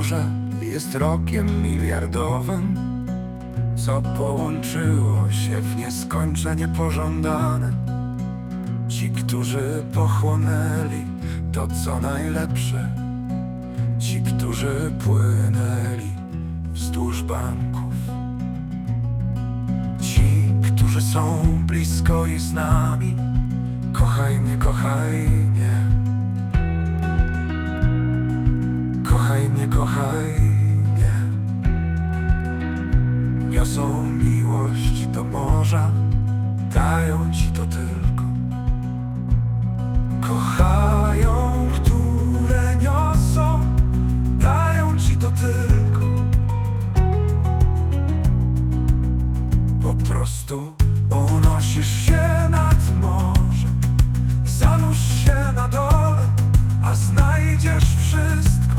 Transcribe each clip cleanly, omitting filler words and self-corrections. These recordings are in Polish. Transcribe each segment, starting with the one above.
morze jest rokiem miliardowym, co połączyło się w nieskończenie pożądane. Ci, którzy pochłonęli to, co najlepsze, ci, którzy płynęli wzdłuż banków, ci, którzy są blisko i z nami. Kochaj mnie, kochaj mnie, kochaj mnie, kochaj mnie. Niosą miłość do morza, dają ci to tylko. Kochają, które niosą, dają ci to tylko. Po prostu unosisz się nad morze, zanurz się na dole, a znajdziesz wszystko.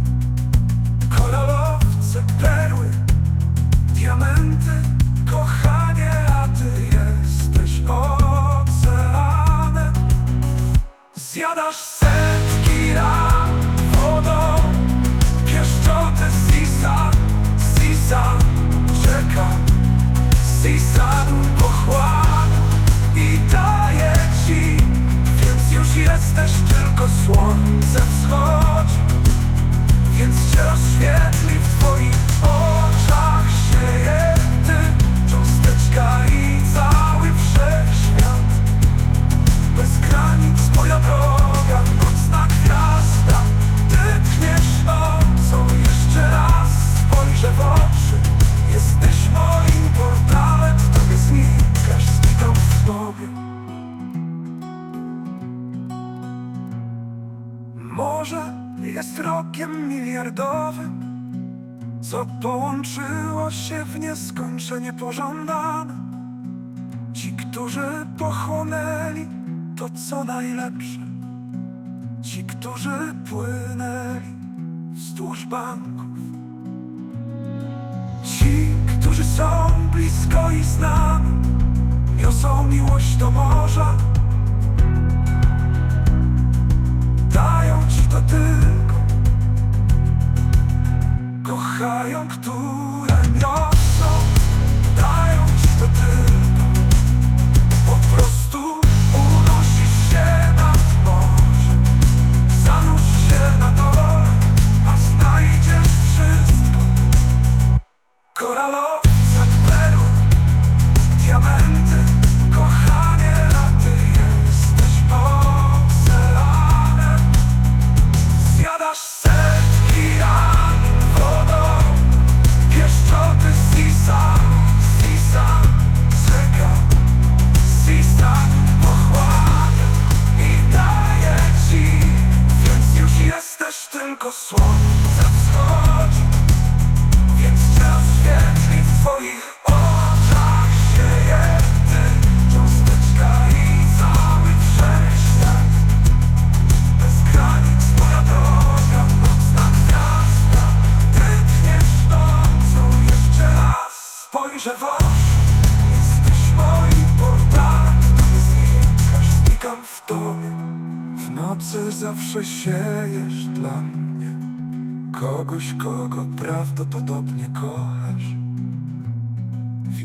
Koralowce, perły, diamenty, kochanie, a ty jesteś oceanem. Zjadasz setki ran wodą, pieszczoty sisa, sisa czeka, sisa pochłania i daje ci, więc już jesteś, tylko słońce wschodzi, więc cię rozświetli w twoich oczach, sieje ty, cząsteczka i cały wszechświat. Bez granic moja droga, nocna gwiazda, tykniesz nocą, jeszcze raz spojrzę w oczy. Jesteś moim portalem, w tobie znikasz, znikam w tobie. Morze jest rokiem miliardowym, co połączyło się w nieskończenie pożądane. Ci, którzy pochłonęli to, co najlepsze, ci, którzy płynęli wzdłuż banków, ci, którzy są blisko i z nami, niosą miłość do morza, dają ci to tylko. Kochają, które niosą, dają ci to tylko. Po prostu unosisz się nad morze, zanurz się na dole, a znajdziesz wszystko. Koralowce, perły, diamenty, kochanie, a ty jesteś oceanem. Zjadasz setki ran wodą, pieszczoty sisa, sisa czeka, sisa pochłania i daje ci, więc już jesteś, tylko słońce wschodzi, więc cię rozświetli w twoich oczach, sieje ty, cząsteczka i cały wszechświat. Bez granic moja droga, nocna gwiazda, tykniesz nocą, jeszcze raz spojrzę w oczy. Jesteś moim portalem, nie znikasz, znikam w tobie. W nocy zawsze siejesz dla mnie kogoś, kogo prawdopodobnie kochasz.